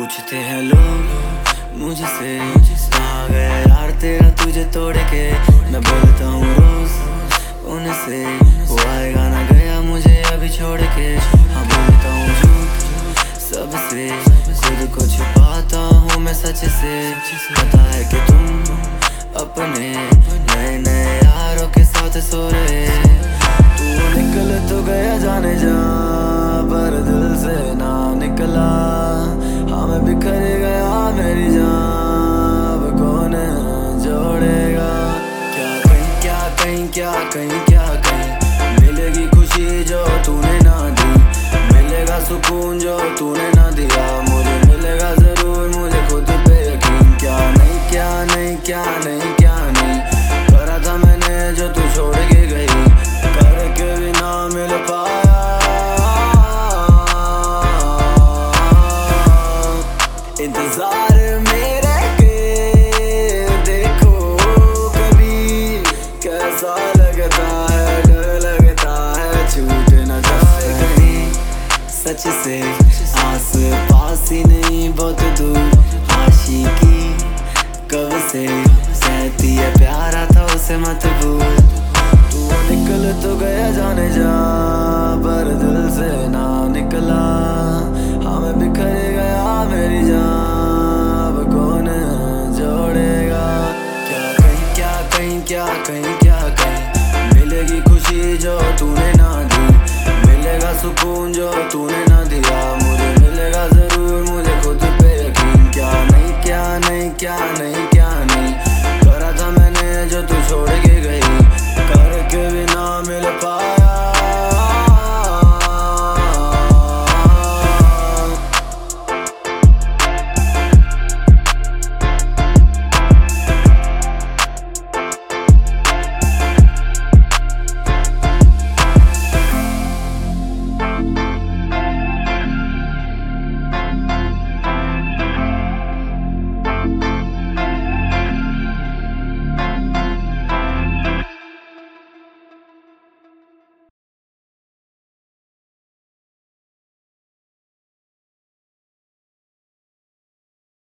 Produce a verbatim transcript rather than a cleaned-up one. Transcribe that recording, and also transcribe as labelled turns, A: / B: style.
A: पूछते हैं लोग मुझसे कहाँ गया यार तेरा तुझे तोड़ के। मैं बोलता हूँ रोज उनसे वो आएगा ना गया मुझे अभी छोड़ के। हाँ बोलता हूँ झूठ सबसे खुद को छुपाता हूँ मैं सच से। पता है कि तुम अपने नए नए यारों के साथ सो रहे। तू निकल तो गया जाने जा पर दिल से ना निकला। हाँ मैं बिखर गया मेरी जान अब कौन जोड़ेगा। क्या कहीं क्या कहीं क्या कहीं क्या कहीं मिलेगी खुशी जो तूने ना दी। मिलेगा सुकून जो तूने ना दिया। मुझे मिलेगा जरूर मुझे खुद पे यकीन। क्या नहीं क्या नहीं क्या नहीं क्या नहीं करा था मैंने जो तू छोड़ के गई। करके भी ना मिल पाया इंतजार मेरे के। देखो कभी कैसा लगता है डर लगता है छूट न जाए कहीं सच से। आस पास ही नहीं बहुत दूर आशिकी कब से सहती है प्यारा था उसे मत भूल। तू निकल तो गया जाने जा पर दिल से ना निकला। हाँ मैं बिखर गया मेरी जान अब कौन जोड़ेगा। क्या कहीं क्या कहीं क्या कहीं